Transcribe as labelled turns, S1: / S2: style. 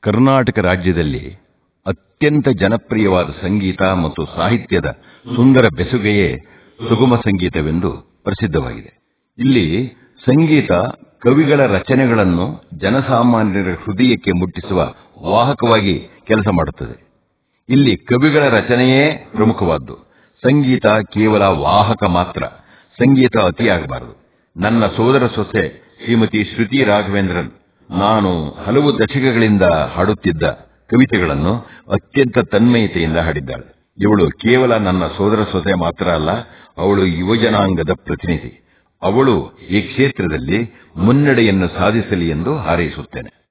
S1: ಕರ್ನಾಟಕ ರಾಜ್ಯದಲ್ಲಿ ಅತ್ಯಂತ ಜನಪ್ರಿಯವಾದ ಸಂಗೀತ ಮತ್ತು ಸಾಹಿತ್ಯದ ಸುಂದರ ಬೆಸುಗೆಯೇ ಸುಗಮ ಸಂಗೀತವೆಂದು ಪ್ರಸಿದ್ಧವಾಗಿದೆ. ಇಲ್ಲಿ ಸಂಗೀತ ಕವಿಗಳ ರಚನೆಗಳನ್ನು ಜನಸಾಮಾನ್ಯರ ಹೃದಯಕ್ಕೆ ಮುಟ್ಟಿಸುವ ವಾಹಕವಾಗಿ ಕೆಲಸ ಮಾಡುತ್ತದೆ. ಇಲ್ಲಿ ಕವಿಗಳ ರಚನೆಯೇ ಪ್ರಮುಖವಾದ್ದು. ಸಂಗೀತ ಕೇವಲ ವಾಹಕ ಮಾತ್ರ. ಸಂಗೀತ ಅತಿಯಾಗಬಾರದು. ನನ್ನ ಸೋದರ ಸೊಸೆ ಶ್ರೀಮತಿ ಶ್ರುತಿ ರಾಘವೇಂದ್ರನ್ ನಾನು ಹಲವು ದಶಕಗಳಿಂದ ಹಾಡುತ್ತಿದ್ದ ಕವಿತೆಗಳನ್ನು ಅತ್ಯಂತ ತನ್ಮಯತೆಯಿಂದ ಹಾಡಿದ್ದಾಳೆ. ಇವಳು ಕೇವಲ ನನ್ನ ಸೋದರ ಸೊಸೆ ಮಾತ್ರ ಅಲ್ಲ, ಅವಳು ಯುವಜನಾಂಗದ ಪ್ರತಿನಿಧಿ. ಅವಳು ಈ ಕ್ಷೇತ್ರದಲ್ಲಿ ಮುನ್ನಡೆಯನ್ನು ಸಾಧಿಸಲಿ ಎಂದು ಹಾರೈಸುತ್ತೇನೆ.